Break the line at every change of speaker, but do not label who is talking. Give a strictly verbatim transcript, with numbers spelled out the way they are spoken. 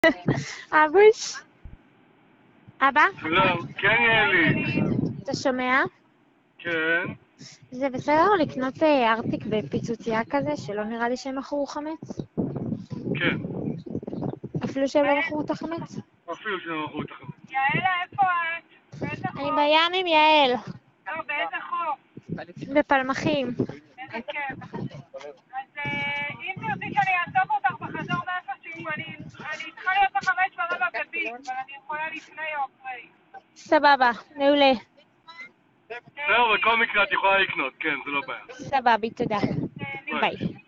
אבוש? אבא?
שלום, כן יאלי.
אתה שומע?
כן.
זה בסדר לקנות אה, ארטיק בפיצוצייה כזה, שלא נראה לי שהם מכרו חמץ?
כן.
אפילו שהם לא מכרו את החמץ?
אפילו שלא מכרו את החמץ.
יעלה, איפה את? באיזה
אני
חוף?
בים עם יעל,
לא, באיזה חוף?
בפלמחים.
איזה כיף. אז אה, אם תרצי שאני אאסוף אותך בחזור מאיפשהו, אני אני צריכה להיות בחמש ורבע בביג, אבל אני יכולה לפני או אחרי.
סבבה, מעולה.
זהו, בכל מקרה את יכולה לקנות, כן, זה לא בעיה.
סבבי, תודה.
אה,
ביי.